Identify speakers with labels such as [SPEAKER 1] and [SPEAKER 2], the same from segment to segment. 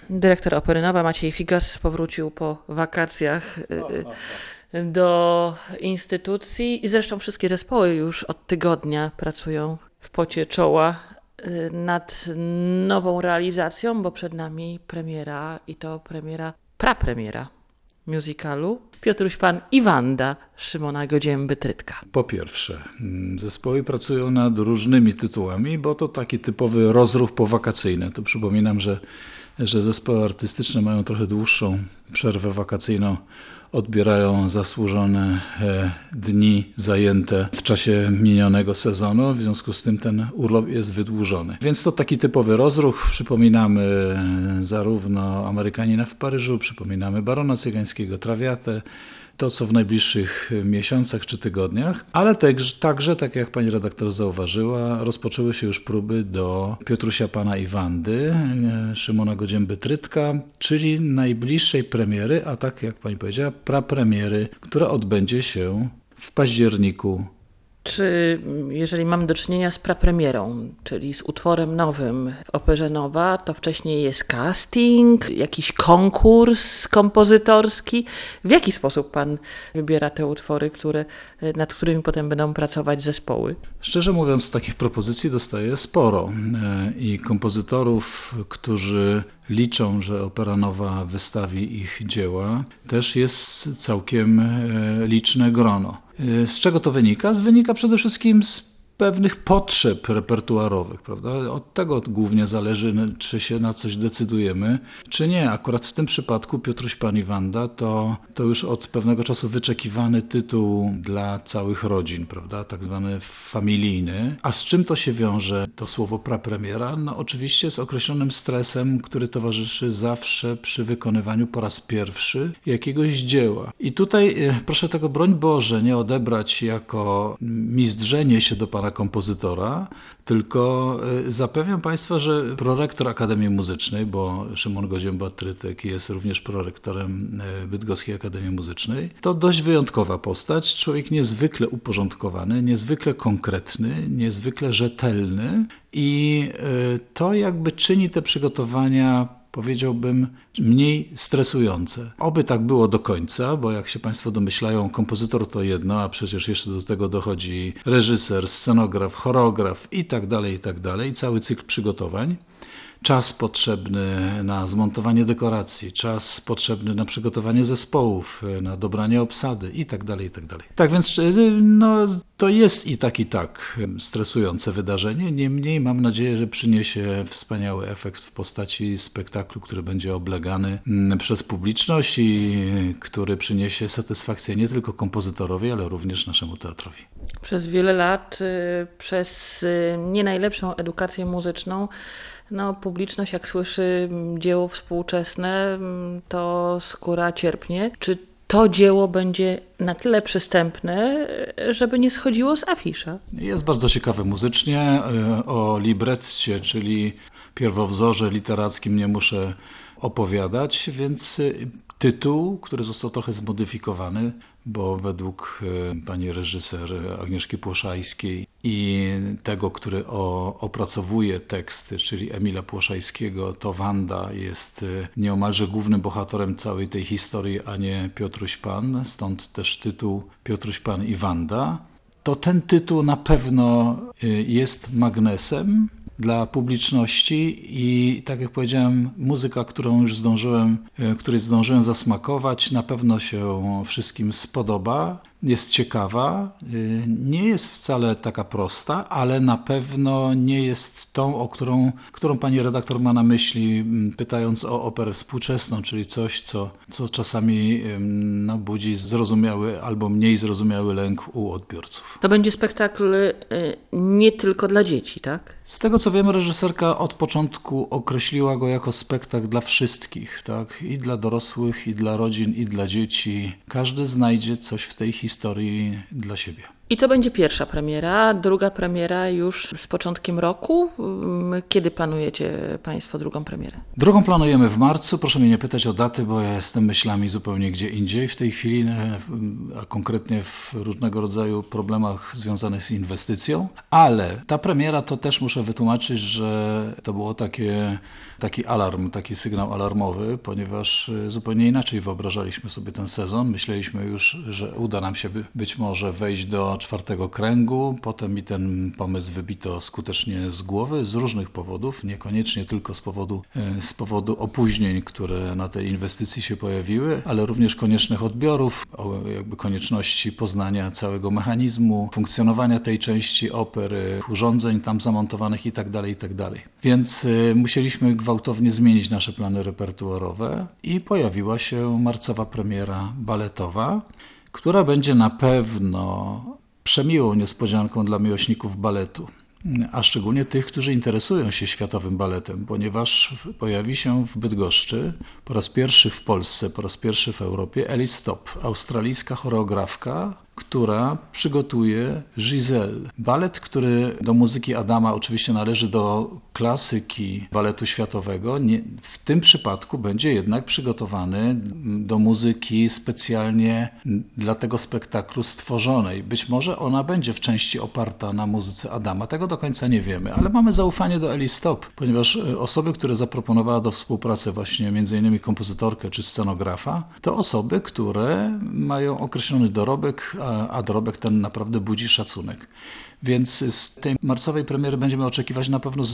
[SPEAKER 1] Dyrektor Opery Nowa Maciej Figas powrócił po wakacjach do instytucji i zresztą wszystkie zespoły już od tygodnia pracują w pocie czoła nad nową realizacją, bo przed nami premiera i to prapremiera musicalu Piotruś Pan i Wanda Szymona Godzięby-Trytka.
[SPEAKER 2] Po pierwsze, zespoły pracują nad różnymi tytułami, bo to taki typowy rozruch powakacyjny. To przypominam, że zespoły artystyczne mają trochę dłuższą przerwę wakacyjną, odbierają zasłużone dni zajęte w czasie minionego sezonu, w związku z tym ten urlop jest wydłużony. Więc to taki typowy rozruch. Przypominamy zarówno Amerykanina w Paryżu, przypominamy Barona Cygańskiego, Trawiatę, to co w najbliższych miesiącach czy tygodniach, ale także, tak jak pani redaktor zauważyła, rozpoczęły się już próby do Piotrusia Pana i Wandy, Szymona Godzięby-Trytka, czyli najbliższej premiery, a tak jak pani powiedziała, prapremiery, która odbędzie się w październiku.
[SPEAKER 1] Czy jeżeli mamy do czynienia z prapremierą, czyli z utworem nowym w Operze Nowa, to wcześniej jest casting, jakiś konkurs kompozytorski? W jaki sposób pan wybiera te utwory, nad którymi potem będą pracować zespoły?
[SPEAKER 2] Szczerze mówiąc, takich propozycji dostaję sporo i kompozytorów, którzy liczą, że Opera Nowa wystawi ich dzieła, też jest całkiem liczne grono. Z czego to wynika? Wynika przede wszystkim z pewnych potrzeb repertuarowych, prawda? Od tego głównie zależy, czy się na coś decydujemy, czy nie. Akurat w tym przypadku Piotruś Pan i Wanda to już od pewnego czasu wyczekiwany tytuł dla całych rodzin, prawda? Tak zwany familijny. A z czym to się wiąże, to słowo prapremiera? No oczywiście z określonym stresem, który towarzyszy zawsze przy wykonywaniu po raz pierwszy jakiegoś dzieła. I tutaj proszę tego, broń Boże, nie odebrać jako mizdrzenie się do pana kompozytora, tylko zapewniam Państwa, że prorektor Akademii Muzycznej, bo Szymon Godzięba-Trytek jest również prorektorem Bydgoskiej Akademii Muzycznej, to dość wyjątkowa postać, człowiek niezwykle uporządkowany, niezwykle konkretny, niezwykle rzetelny i to jakby czyni te przygotowania, powiedziałbym, mniej stresujące. Oby tak było do końca, bo jak się Państwo domyślają, kompozytor to jedno, a przecież jeszcze do tego dochodzi reżyser, scenograf, choreograf i tak dalej, cały cykl przygotowań. Czas potrzebny na zmontowanie dekoracji, czas potrzebny na przygotowanie zespołów, na dobranie obsady i tak dalej. Tak więc to jest i tak stresujące wydarzenie, niemniej mam nadzieję, że przyniesie wspaniały efekt w postaci spektaklu, który będzie oblegany przez publiczność i który przyniesie satysfakcję nie tylko kompozytorowi, ale również naszemu teatrowi.
[SPEAKER 1] Przez wiele lat, przez nie najlepszą edukację muzyczną, publiczność jak słyszy dzieło współczesne, to skóra cierpnie. Czy to dzieło będzie na tyle przystępne, żeby nie schodziło z afisza?
[SPEAKER 2] Jest bardzo ciekawe muzycznie. O libretcie, czyli pierwowzorze literackim nie muszę opowiadać, więc tytuł, który został trochę zmodyfikowany, bo według pani reżyser Agnieszki Płoszajskiej i tego, który opracowuje teksty, czyli Emila Płoszajskiego, to Wanda jest nieomalże głównym bohaterem całej tej historii, a nie Piotruś Pan, stąd też tytuł Piotruś Pan i Wanda. To ten tytuł na pewno jest magnesem dla publiczności i tak jak powiedziałem, muzyka, której zdążyłem zasmakować, na pewno się wszystkim spodoba, jest ciekawa, nie jest wcale taka prosta, ale na pewno nie jest tą, którą pani redaktor ma na myśli, pytając o operę współczesną, czyli coś, co czasami budzi zrozumiały albo mniej zrozumiały lęk u odbiorców.
[SPEAKER 1] To będzie spektakl nie tylko dla dzieci, tak?
[SPEAKER 2] Z tego co wiemy, reżyserka od początku określiła go jako spektakl dla wszystkich, tak? I dla dorosłych, i dla rodzin, i dla dzieci. Każdy znajdzie coś w tej historii dla siebie.
[SPEAKER 1] I to będzie pierwsza premiera, druga premiera już z początkiem roku. Kiedy planujecie Państwo drugą premierę?
[SPEAKER 2] Drugą planujemy w marcu. Proszę mnie nie pytać o daty, bo ja jestem myślami zupełnie gdzie indziej w tej chwili, a konkretnie w różnego rodzaju problemach związanych z inwestycją. Ale ta premiera to też muszę wytłumaczyć, że to było taki alarm, taki sygnał alarmowy, ponieważ zupełnie inaczej wyobrażaliśmy sobie ten sezon. Myśleliśmy już, że uda nam się być może wejść do 4. kręgu. Potem mi ten pomysł wybito skutecznie z głowy z różnych powodów, niekoniecznie tylko z powodu opóźnień, które na tej inwestycji się pojawiły, ale również koniecznych odbiorów, jakby konieczności poznania całego mechanizmu, funkcjonowania tej części opery, urządzeń tam zamontowanych itd. Więc musieliśmy gwałtownie zmienić nasze plany repertuarowe i pojawiła się marcowa premiera baletowa, która będzie na pewno przemiłą niespodzianką dla miłośników baletu, a szczególnie tych, którzy interesują się światowym baletem, ponieważ pojawi się w Bydgoszczy po raz pierwszy w Polsce, po raz pierwszy w Europie Alice Top, australijska choreografka, która przygotuje Giselle. Balet, który do muzyki Adama oczywiście należy do klasyki baletu światowego, w tym przypadku będzie jednak przygotowany do muzyki specjalnie dla tego spektaklu stworzonej. Być może ona będzie w części oparta na muzyce Adama, tego do końca nie wiemy, ale mamy zaufanie do Alice Top, ponieważ osoby, które zaproponowała do współpracy właśnie m.in. kompozytorkę czy scenografa, to osoby, które mają określony dorobek, a dorobek ten naprawdę budzi szacunek. Więc z tej marcowej premiery będziemy oczekiwać na pewno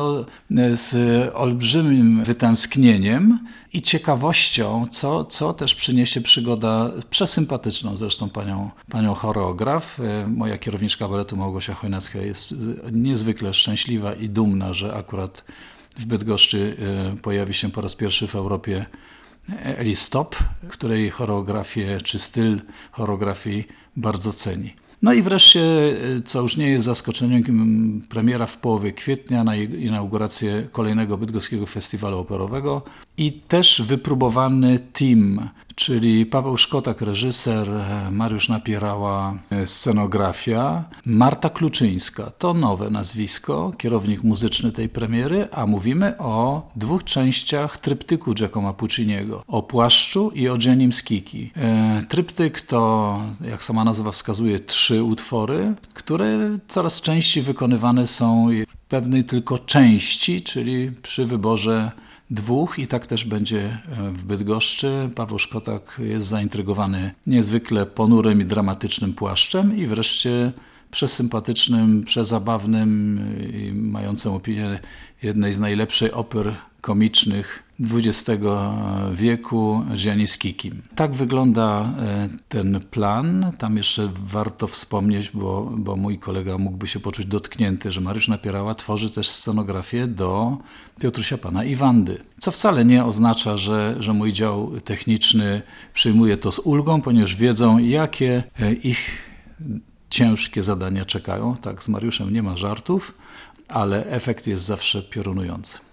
[SPEAKER 2] z olbrzymim wytęsknieniem i ciekawością, co też przyniesie przygoda przesympatyczną zresztą panią choreograf. Moja kierowniczka baletu Małgosia Chojnacka jest niezwykle szczęśliwa i dumna, że akurat w Bydgoszczy pojawi się po raz pierwszy w Europie Alice Top, której choreografię czy styl choreografii bardzo ceni. No i wreszcie, co już nie jest zaskoczeniem, premiera w połowie kwietnia na inaugurację kolejnego Bydgoskiego Festiwalu Operowego i też wypróbowany team, czyli Paweł Szkotak, reżyser, Mariusz Napierała, scenografia, Marta Kluczyńska, to nowe nazwisko, kierownik muzyczny tej premiery, a mówimy o 2 częściach tryptyku Giacomo Pucciniego, o Płaszczu i o Dżenim z Kiki. Tryptyk to, jak sama nazwa wskazuje, 3 utwory, które coraz częściej wykonywane są w pewnej tylko części, czyli przy wyborze 2 i tak też będzie w Bydgoszczy. Paweł Szkotak jest zaintrygowany niezwykle ponurym i dramatycznym Płaszczem i wreszcie przesympatycznym, przezabawnym i mającym opinię jednej z najlepszych oper komicznych XX wieku Gianni z Kikim. Tak wygląda ten plan. Tam jeszcze warto wspomnieć, bo mój kolega mógłby się poczuć dotknięty, że Mariusz Napierała tworzy też scenografię do Piotrusia Pana i Wandy. Co wcale nie oznacza, że mój dział techniczny przyjmuje to z ulgą, ponieważ wiedzą, jakie ich ciężkie zadania czekają. Tak, z Mariuszem nie ma żartów, ale efekt jest zawsze piorunujący.